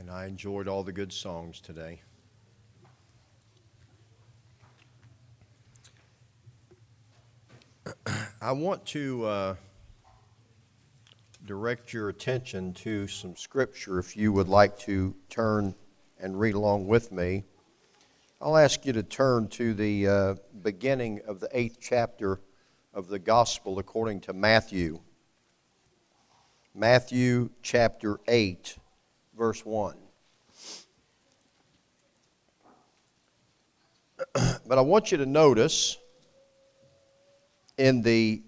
And I enjoyed all the good songs today. I want to direct your attention to some scripture if you would like to turn and read along with me. I'll ask you to turn to the beginning of the 8th chapter of the Gospel according to Matthew. Matthew chapter 8, verse 1. But I want you to notice in the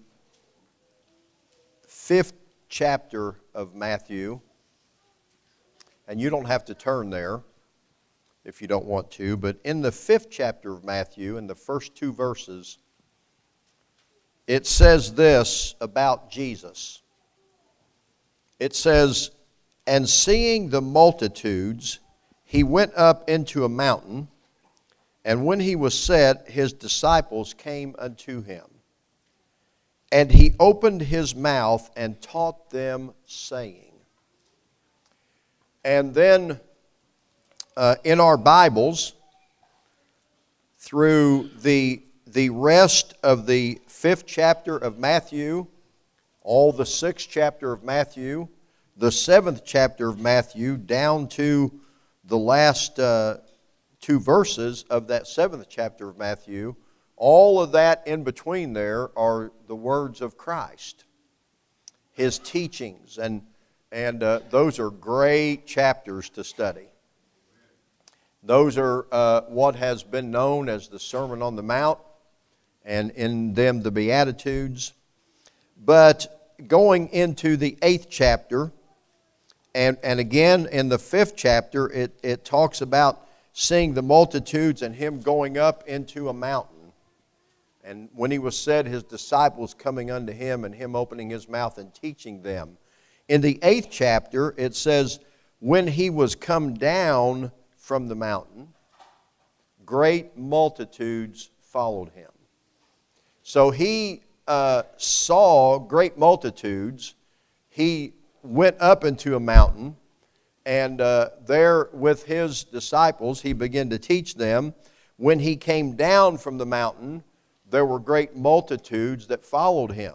5th chapter of Matthew, and you don't have to turn there if you don't want to, but in the 5th chapter of Matthew, in the first 2 verses, it says this about Jesus. It says, "And seeing the multitudes, he went up into a mountain, and when he was set, his disciples came unto him. And he opened his mouth and taught them, saying." And then in our Bibles, through the rest of the 5th chapter of Matthew, all the 6th chapter of Matthew, the 7th chapter of Matthew, down to the last 2 verses of that 7th chapter of Matthew, all of that in between there are the words of Christ, His teachings, and those are great chapters to study. Those are what has been known as the Sermon on the Mount, and in them the Beatitudes. But going into the 8th chapter, and again in the 5th chapter, it talks about seeing the multitudes and him going up into a mountain. And when he was set, his disciples coming unto him and him opening his mouth and teaching them. In the 8th chapter, it says, when he was come down from the mountain, great multitudes followed him. So he saw great multitudes. He went up into a mountain, and there with his disciples he began to teach them. When he came down from the mountain, there were great multitudes that followed him.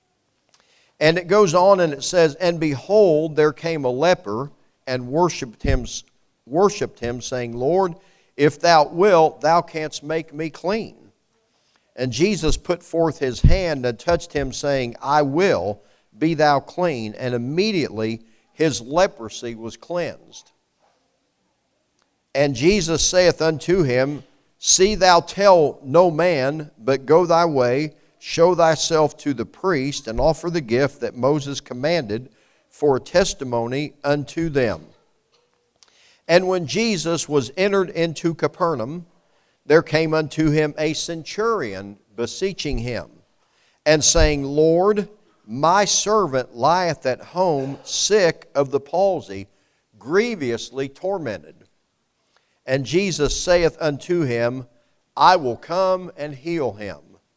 And it goes on and it says, "And behold, there came a leper and worshipped him, saying, Lord, if thou wilt, thou canst make me clean. And Jesus put forth his hand and touched him, saying, I will, be thou clean. And immediately his leprosy was cleansed. And Jesus saith unto him, See thou tell no man, but go thy way, show thyself to the priest, and offer the gift that Moses commanded for a testimony unto them. And when Jesus was entered into Capernaum, there came unto him a centurion, beseeching him, and saying, Lord, my servant lieth at home, sick of the palsy, grievously tormented. And Jesus saith unto him, I will come and heal him.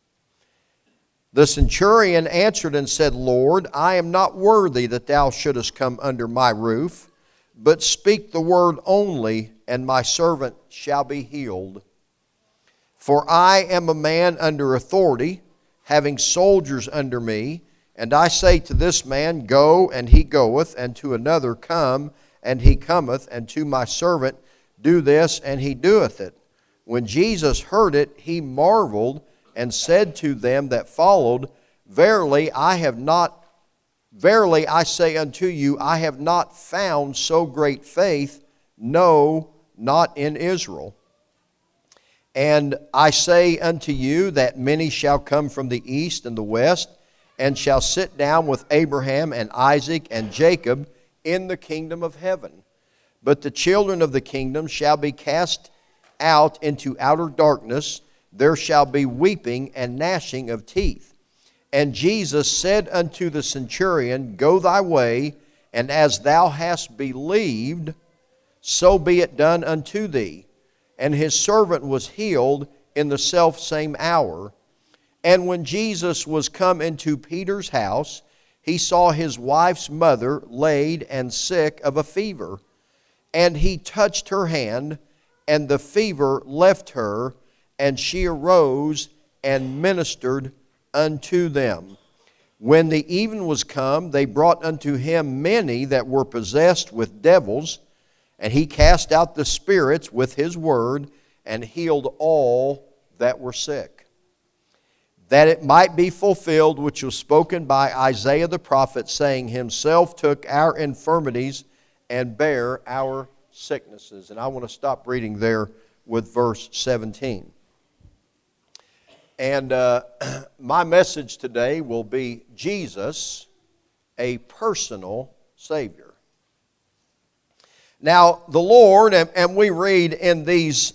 The centurion answered and said, Lord, I am not worthy that thou shouldest come under my roof, but speak the word only, and my servant shall be healed. For I am a man under authority, having soldiers under me, and I say to this man, Go, and he goeth, and to another, Come, and he cometh, and to my servant, Do this, and he doeth it. When Jesus heard it, he marveled, and said to them that followed, Verily I say unto you, I have not found so great faith, no, not in Israel. And I say unto you that many shall come from the east and the west, and shall sit down with Abraham and Isaac and Jacob in the kingdom of heaven. But the children of the kingdom shall be cast out into outer darkness. There shall be weeping and gnashing of teeth. And Jesus said unto the centurion, Go thy way, and as thou hast believed, so be it done unto thee. And his servant was healed in the selfsame hour. And when Jesus was come into Peter's house, he saw his wife's mother laid and sick of a fever. And he touched her hand, and the fever left her, and she arose and ministered unto them. When the even was come, they brought unto him many that were possessed with devils, and he cast out the spirits with his word, and healed all that were sick. That it might be fulfilled which was spoken by Isaiah the prophet, saying, Himself took our infirmities and bare our sicknesses. And I want to stop reading there with verse 17. And my message today will be Jesus, a personal Savior. Now, the Lord, and we read in these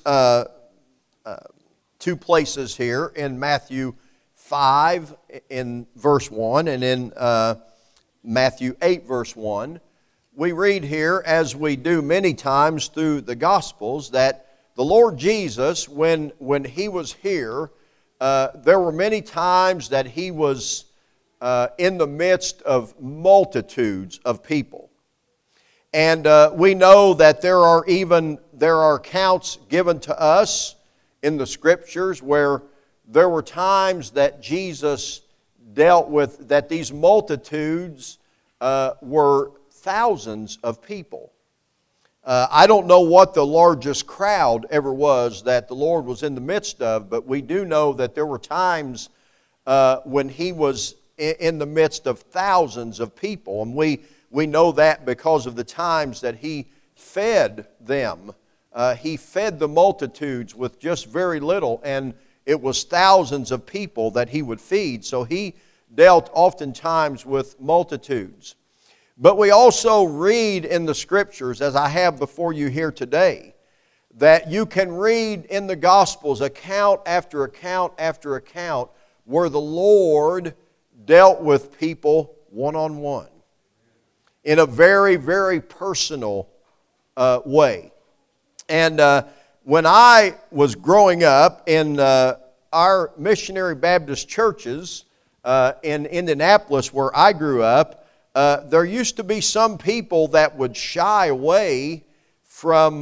two places here, in Matthew 5 in verse 1 and in Matthew 8 verse 1, we read here, as we do many times through the Gospels, that the Lord Jesus, when He was here, there were many times that He was in the midst of multitudes of people. And we know that there are accounts given to us in the Scriptures where there were times that Jesus dealt with, that these multitudes were thousands of people. I don't know what the largest crowd ever was that the Lord was in the midst of, but we do know that there were times when He was in the midst of thousands of people. And we know that because of the times that He fed them. He fed the multitudes with just very little, and it was thousands of people that He would feed. So He dealt oftentimes with multitudes. But we also read in the Scriptures, as I have before you here today, that you can read in the Gospels account after account after account where the Lord dealt with people one-on-one in a very, very personal way. And when I was growing up in our missionary Baptist churches in Indianapolis, where I grew up, there used to be some people that would shy away from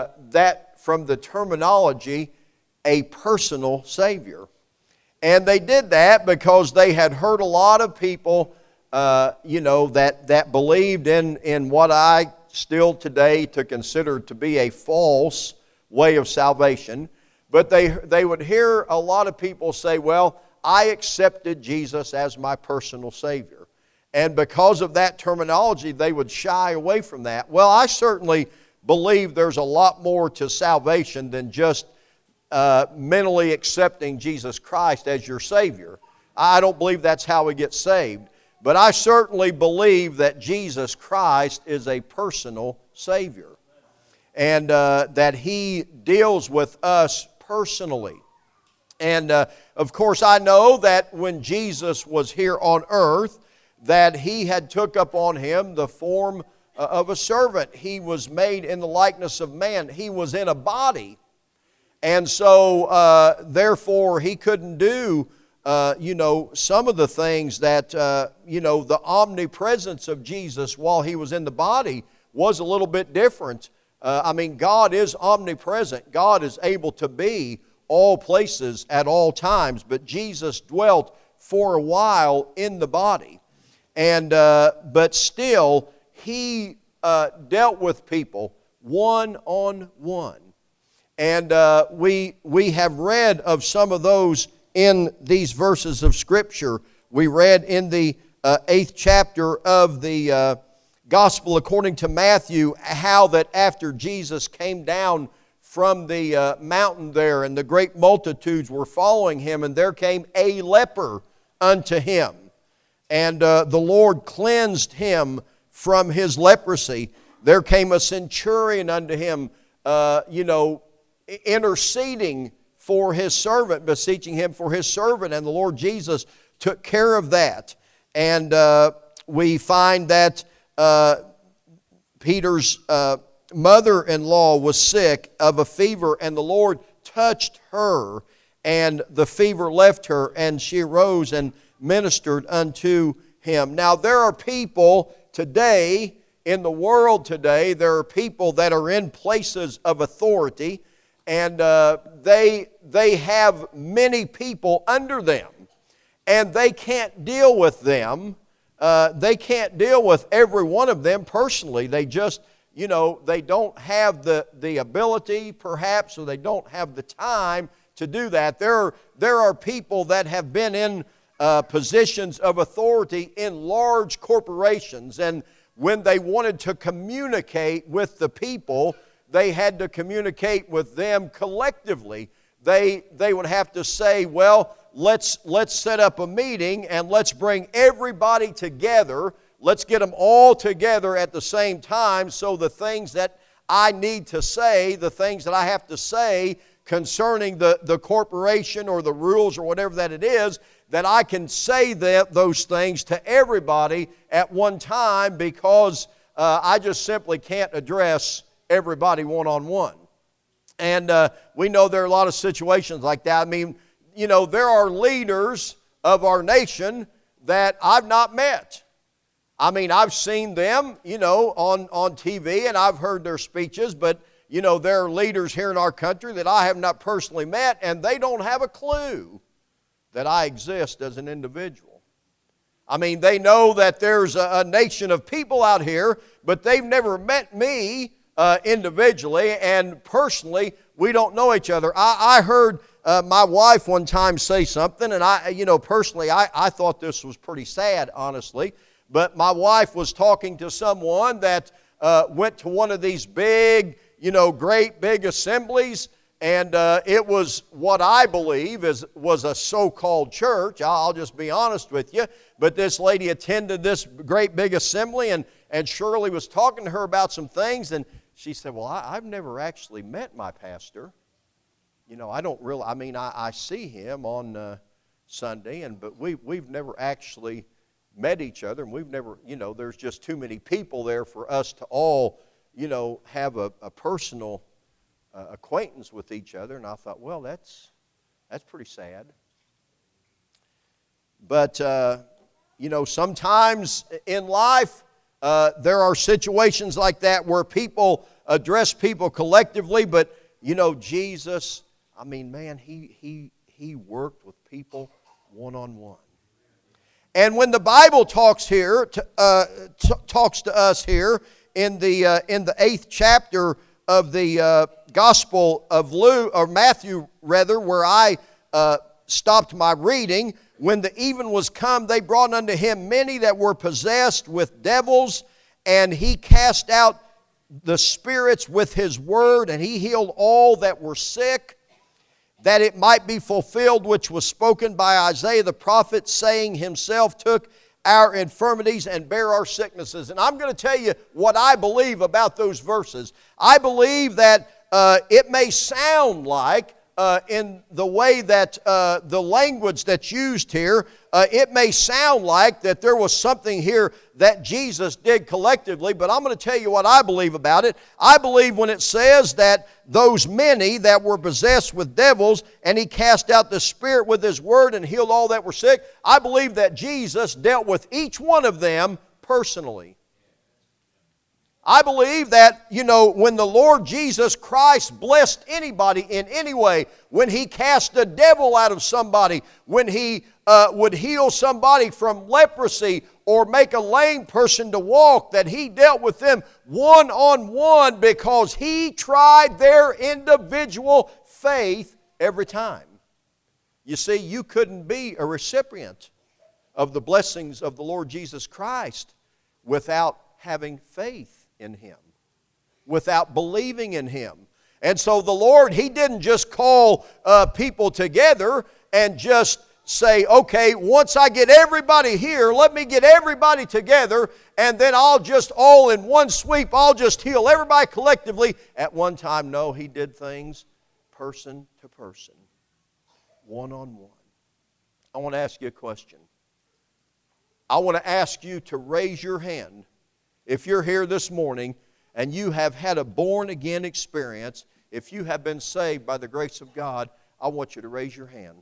the terminology, a personal Savior. And they did that because they had heard a lot of people, that believed in what I still today to consider to be a false way of salvation. But they would hear a lot of people say, well, I accepted Jesus as my personal Savior. And because of that terminology, they would shy away from that. Well, I certainly believe there's a lot more to salvation than just mentally accepting Jesus Christ as your Savior. I don't believe that's how we get saved. But I certainly believe that Jesus Christ is a personal Savior. And that He deals with us personally. And of course I know that when Jesus was here on earth, that He had took up on Him the form of a servant. He was made in the likeness of man. He was in a body. And so therefore He couldn't do some of the things that, the omnipresence of Jesus while He was in the body was a little bit different. God is omnipresent. God is able to be all places at all times. But Jesus dwelt for a while in the body. And but still, He dealt with people one-on-one. And we have read of some of those in these verses of Scripture. We read in the 8th chapter of the Gospel according to Matthew how that after Jesus came down from the mountain there and the great multitudes were following Him, and there came a leper unto Him. And the Lord cleansed him from his leprosy. There came a centurion unto Him, interceding for his servant, beseeching him for his servant, and the Lord Jesus took care of that. And we find that Peter's mother-in-law was sick of a fever, and the Lord touched her, and the fever left her, and she arose and ministered unto him. Now there are people today in the world today, there are people that are in places of authority, and they have many people under them, and they can't deal with them. They can't deal with every one of them personally. They just, they don't have the ability, perhaps, or they don't have the time to do that. There are people that have been in positions of authority in large corporations, and when they wanted to communicate with the people, they had to communicate with them collectively. They would have to say, well, let's set up a meeting and let's bring everybody together. Let's get them all together at the same time, so the things that I need to say, the things that I have to say concerning the corporation or the rules or whatever that it is, that I can say those things to everybody at one time, because I just simply can't address everybody one-on-one. And we know there are a lot of situations like that. I mean, there are leaders of our nation that I've not met. I mean, I've seen them, on TV, and I've heard their speeches, but, there are leaders here in our country that I have not personally met, and they don't have a clue that I exist as an individual. I mean, they know that there's a nation of people out here, but they've never met me individually, and personally, we don't know each other. I heard my wife one time say something, and personally, I thought this was pretty sad, honestly. But my wife was talking to someone that went to one of these big, great big assemblies, and it was what I believe was a so-called church. I'll just be honest with you. But this lady attended this great big assembly, and Shirley was talking to her about some things, and she said, well, I've never actually met my pastor. I don't really, I see him on Sunday, but we've never actually met each other, and we've never, there's just too many people there for us to all, have a personal acquaintance with each other. And I thought, well, that's pretty sad. But, sometimes in life, there are situations like that where people address people collectively, but, Jesus, he worked with people one-on-one. And when the Bible talks here, talks to us here in the 8th chapter of the Gospel of Luke, or Matthew rather, where I stopped my reading, when the even was come, they brought unto him many that were possessed with devils, and he cast out the spirits with his word, and he healed all that were sick, that it might be fulfilled which was spoken by Isaiah the prophet, saying, himself took our infirmities and bare our sicknesses. And I'm going to tell you what I believe about those verses. I believe that it may sound like, in the way that the language that's used here, it may sound like that there was something here that Jesus did collectively, but I'm going to tell you what I believe about it. I believe when it says that those many that were possessed with devils, and he cast out the spirit with his word and healed all that were sick, I believe that Jesus dealt with each one of them personally. I believe that, when the Lord Jesus Christ blessed anybody in any way, when he cast the devil out of somebody, when he would heal somebody from leprosy or make a lame person to walk, that he dealt with them one-on-one, because he tried their individual faith every time. You see, you couldn't be a recipient of the blessings of the Lord Jesus Christ without having faith in him, without believing in him. And so the Lord, he didn't just call people together and just say, okay, once I get everybody here, let me get everybody together, and then I'll just all in one sweep, I'll just heal everybody collectively at one time. No, he did things person to person, one-on-one. I want to ask you a question. I want to ask you to raise your hand if you're here this morning and you have had a born-again experience. If you have been saved by the grace of God, I want you to raise your hand.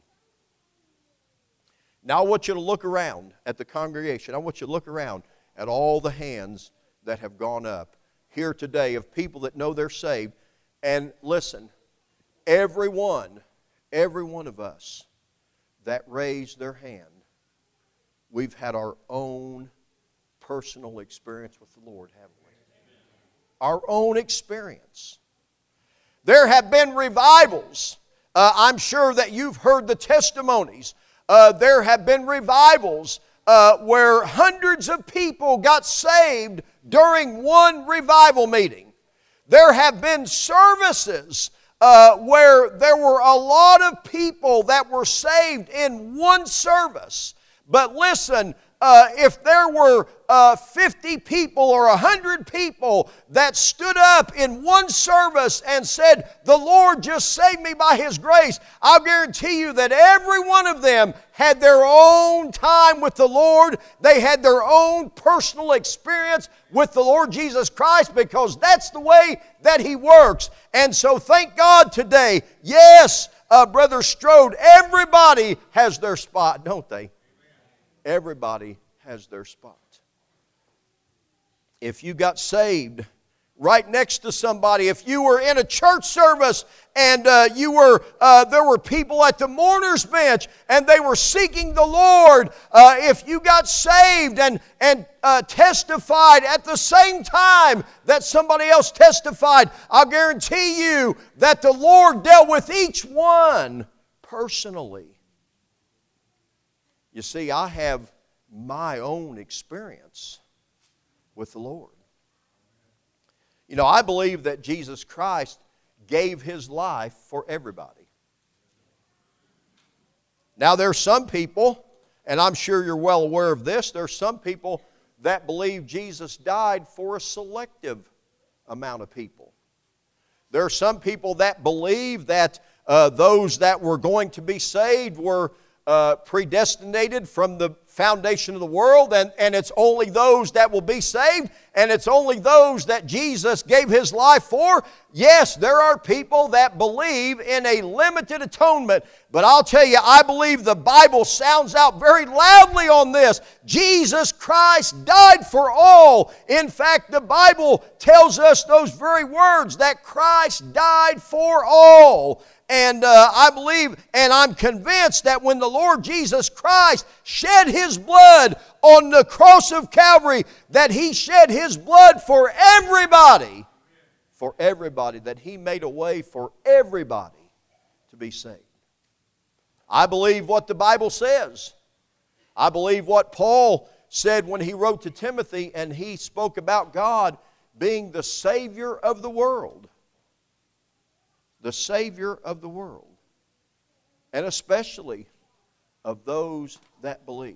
Now I want you to look around at the congregation. I want you to look around at all the hands that have gone up here today of people that know they're saved. And listen, every one of us that raised their hand, we've had our own personal experience with the Lord, haven't we? Our own experience. There have been revivals. I'm sure that you've heard the testimonies. There have been revivals where hundreds of people got saved during one revival meeting. There have been services where there were a lot of people that were saved in one service. But listen, if there were 50 people or 100 people that stood up in one service and said, "The Lord just saved me by His grace," I'll guarantee you that every one of them had their own time with the Lord. They had their own personal experience with the Lord Jesus Christ, because that's the way that He works. And so thank God today, yes, Brother Strode, everybody has their spot, don't they? Everybody has their spot. If you got saved right next to somebody, if you were in a church service and there were people at the mourner's bench and they were seeking the Lord, if you got saved and testified at the same time that somebody else testified, I'll guarantee you that the Lord dealt with each one personally. You see, I have my own experience with the Lord. You know, I believe that Jesus Christ gave His life for everybody. Now, there are some people, and I'm sure you're well aware of this, there are some people that believe Jesus died for a selective amount of people. There are some people that believe that those that were going to be saved were predestinated from the foundation of the world, and it's only those that will be saved, and it's only those that Jesus gave His life for. Yes, there are people that believe in a limited atonement, but I'll tell you, I believe the Bible sounds out very loudly on this. Jesus Christ died for all. In fact, the Bible tells us those very words, that Christ died for all. And I believe and I'm convinced that when the Lord Jesus Christ shed His blood on the cross of Calvary, that He shed His blood for everybody. For everybody. That He made a way for everybody to be saved. I believe what the Bible says. I believe what Paul said when he wrote to Timothy, and he spoke about God being the Savior of the world. The Savior of the world, and especially of those that believe.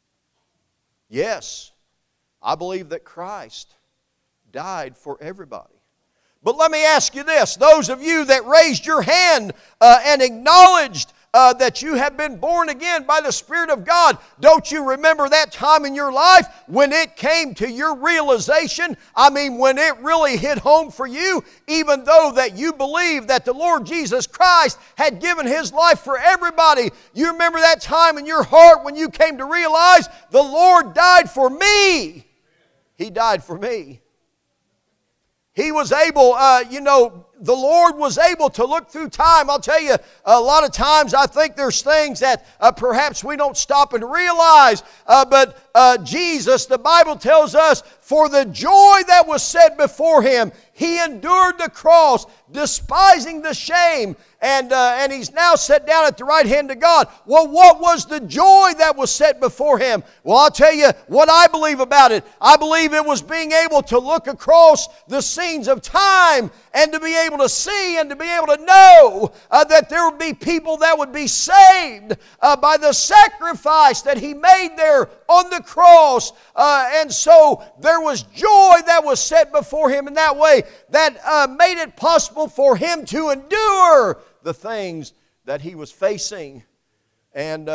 Yes, I believe that Christ died for everybody. But let me ask you this, those of you that raised your hand and acknowledged that you have been born again by the Spirit of God, don't you remember that time in your life when it came to your realization? I mean, when it really hit home for you, even though that you believed that the Lord Jesus Christ had given His life for everybody, you remember that time in your heart when you came to realize the Lord died for me. He died for me. He was able, the Lord was able to look through time. I'll tell you, a lot of times I think there's things that perhaps we don't stop and realize. But Jesus, the Bible tells us, for the joy that was set before Him, He endured the cross, despising the shame. And He's now set down at the right hand of God. Well, what was the joy that was set before Him? Well, I'll tell you what I believe about it. I believe it was being able to look across the scenes of time and to be able to see and to be able to know that there would be people that would be saved by the sacrifice that He made there on the cross. And so there was joy that was set before Him in that way that made it possible for Him to endure the things that He was facing. And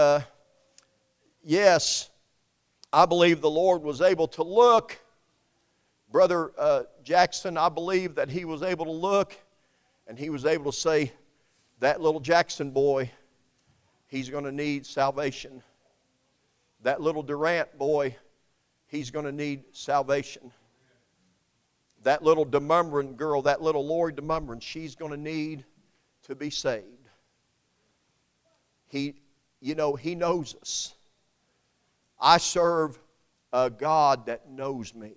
yes, I believe the Lord was able to look. Brother Jackson, I believe that he was able to look and he was able to say, that little Jackson boy, he's going to need salvation. That little Durant boy, he's going to need salvation. that little DeMumbrin girl, that little Lori DeMumbrin, she's going to need to be saved. He knows us. I serve a God that knows me.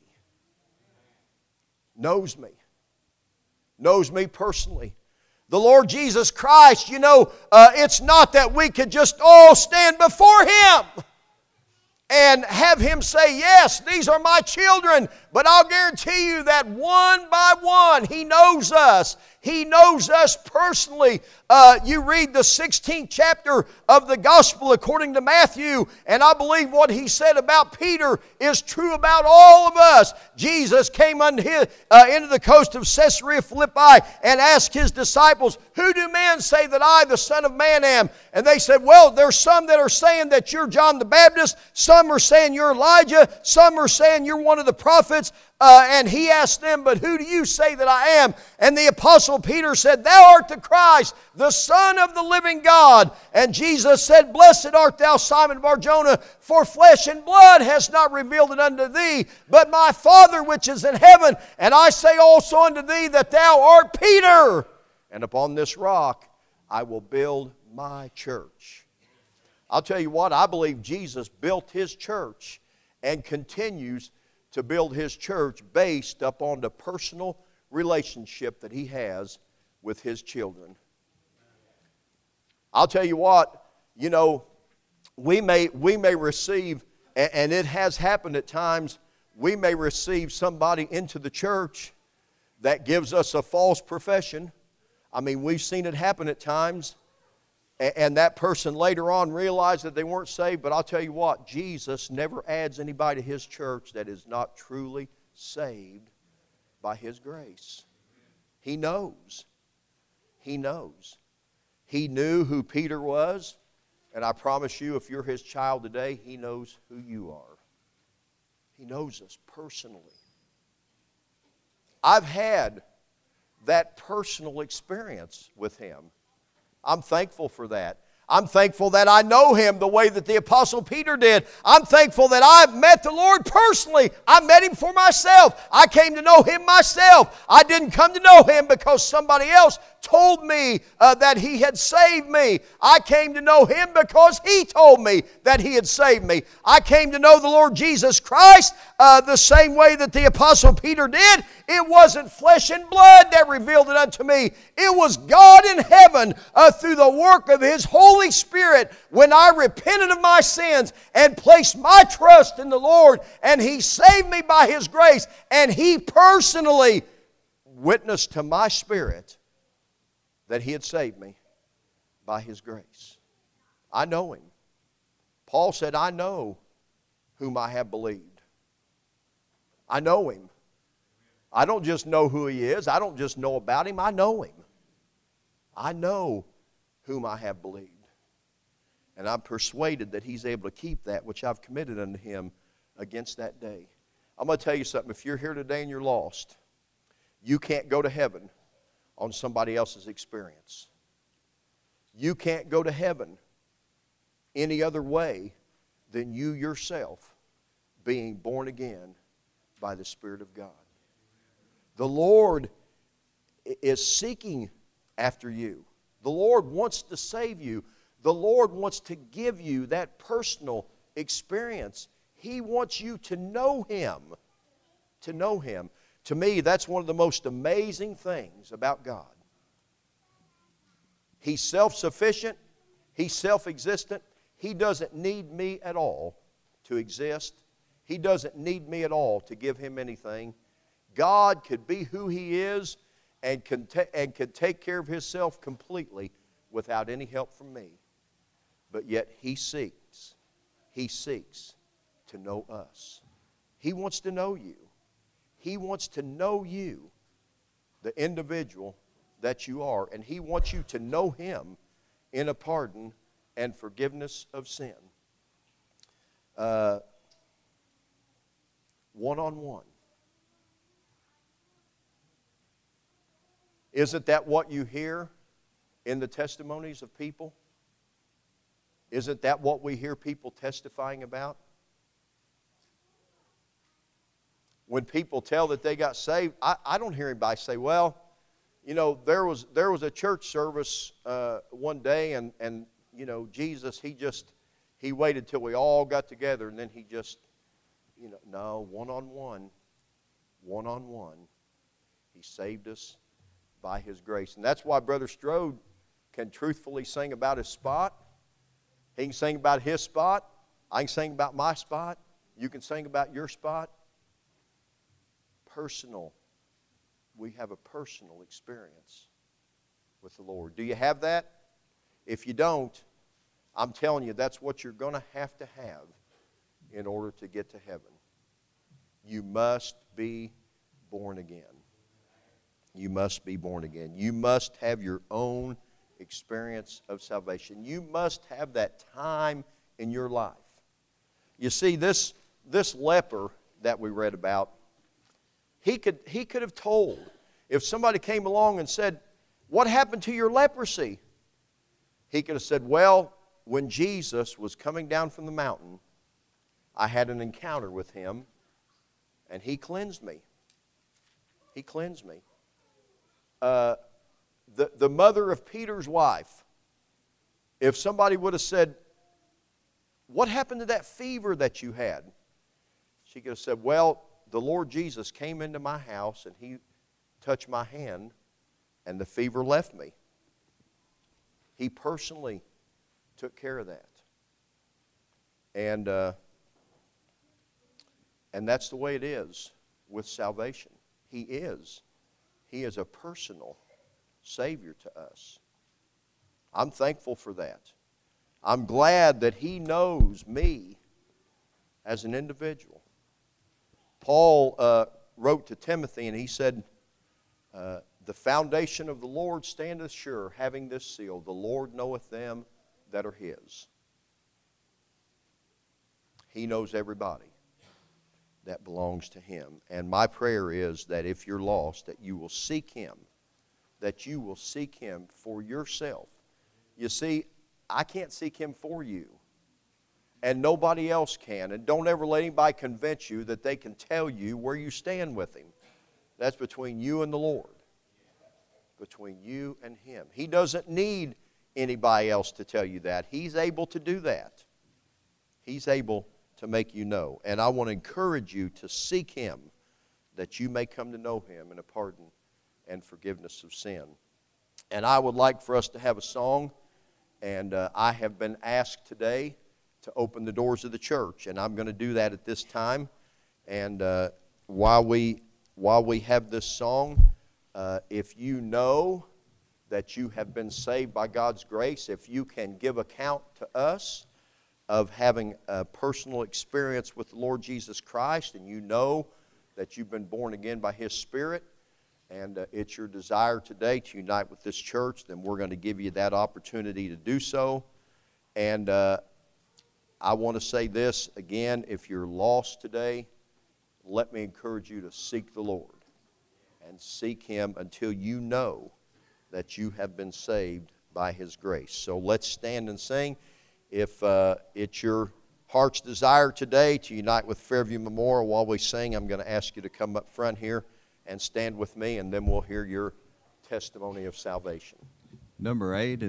Knows me. Knows me personally. The Lord Jesus Christ, it's not that we could just all stand before Him and have Him say, yes, these are my children. But I'll guarantee you that one by one, He knows us. He knows us personally. You read the 16th chapter of the Gospel according to Matthew, and I believe what he said about Peter is true about all of us. Jesus came into the coast of Caesarea Philippi and asked His disciples, who do men say that I, the Son of Man, am? And they said, well, there's some that are saying that you're John the Baptist, some are saying you're Elijah, some are saying you're one of the prophets. And He asked them, but who do you say that I am? And the Apostle Peter said, thou art the Christ, the Son of the living God. And Jesus said, blessed art thou, Simon Bar-Jonah, for flesh and blood has not revealed it unto thee, but my Father which is in heaven. And I say also unto thee that thou art Peter, and upon this rock I will build my church. I'll tell you what, I believe Jesus built His church and continues to build His church based upon the personal relationship that He has with His children. I'll tell you what, we may receive, and it has happened at times, we may receive somebody into the church that gives us a false profession. I mean, we've seen it happen at times, and that person later on realized that they weren't saved. But I'll tell you what, Jesus never adds anybody to His church that is not truly saved by His grace. He knows. He knows. He knew who Peter was, and I promise you, if you're His child today, He knows who you are. He knows us personally. I've had that personal experience with Him. I'm thankful for that. I'm thankful that I know Him the way that the Apostle Peter did. I'm thankful that I've met the Lord personally. I met Him for myself. I came to know Him myself. I didn't come to know Him because somebody else told me that He had saved me. I came to know Him because He told me that He had saved me. I came to know the Lord Jesus Christ the same way that the Apostle Peter did. It wasn't flesh and blood that revealed it unto me. It was God in heaven through the work of His Holy Spirit when I repented of my sins and placed my trust in the Lord, and He saved me by His grace, and He personally witnessed to my spirit that He had saved me by His grace. I know Him. Paul said, I know whom I have believed. I know Him. I don't just know who He is. I don't just know about Him. I know Him. I know whom I have believed. And I'm persuaded that He's able to keep that which I've committed unto Him against that day. I'm going to tell you something. If you're here today and you're lost, you can't go to heaven on somebody else's experience. You can't go to heaven any other way than you yourself being born again by the Spirit of God. The Lord is seeking after you. The Lord wants to save you. The Lord wants to give you that personal experience. He wants you to know Him. To know Him. To me, that's one of the most amazing things about God. He's self-sufficient. He's self-existent. He doesn't need me at all to exist. He doesn't need me at all to give Him anything. God could be who He is and could take care of Himself completely without any help from me. But yet He seeks to know us. He wants to know you. He wants to know you, the individual that you are, and He wants you to know Him in a pardon and forgiveness of sin. One-on-one. Isn't that what you hear in the testimonies of people? Isn't that what we hear people testifying about? when people tell that they got saved, I don't hear anybody say, well, you know, there was a church service one day, and you know, Jesus, he waited till we all got together, and then he just, you know, no, one-on-one, he saved us by his grace. And that's why Brother Strode can truthfully sing about his spot. He can sing about his spot. I can sing about my spot. You can sing about your spot. Personal. We have a personal experience with the Lord. Do you have that? If you don't, I'm telling you, that's what you're going to have in order to get to heaven. You must be born again. You must be born again. You must have your own experience of salvation. You must have that time in your life. You see, this leper that we read about, he could have told. If somebody came along and said, what happened to your leprosy? He could have said, well, when Jesus was coming down from the mountain, I had an encounter with him, and he cleansed me. He cleansed me. The mother of Peter's wife, if somebody would have said, what happened to that fever that you had? She could have said, well, the Lord Jesus came into my house and he touched my hand and the fever left me. He personally took care of that. And that's the way it is with salvation. He is a personal Savior to us. I'm thankful for that. I'm glad that he knows me as an individual. Paul wrote to Timothy and he said, the foundation of the Lord standeth sure, having this seal, the Lord knoweth them that are his. He knows everybody that belongs to him. And my prayer is that if you're lost, that you will seek him. That you will seek him for yourself. You see, I can't seek him for you. And nobody else can. And don't ever let anybody convince you that they can tell you where you stand with him. That's between you and the Lord. Between you and him. He doesn't need anybody else to tell you that. He's able to do that. He's able to make you know. And I want to encourage you to seek him that you may come to know him in a pardon and forgiveness of sin. And I would like for us to have a song. And I have been asked today to open the doors of the church. And I'm going to do that at this time. And while we have this song, if you know that you have been saved by God's grace, if you can give account to us of having a personal experience with the Lord Jesus Christ, and you know that you've been born again by his Spirit, and it's your desire today to unite with this church, then we're going to give you that opportunity to do so. And I want to say this again, if you're lost today, let me encourage you to seek the Lord and seek him until you know that you have been saved by his grace. So let's stand and sing. If it's your heart's desire today to unite with Fairview Memorial while we sing, I'm going to ask you to come up front here and stand with me, and then we'll hear your testimony of salvation. Number 8 is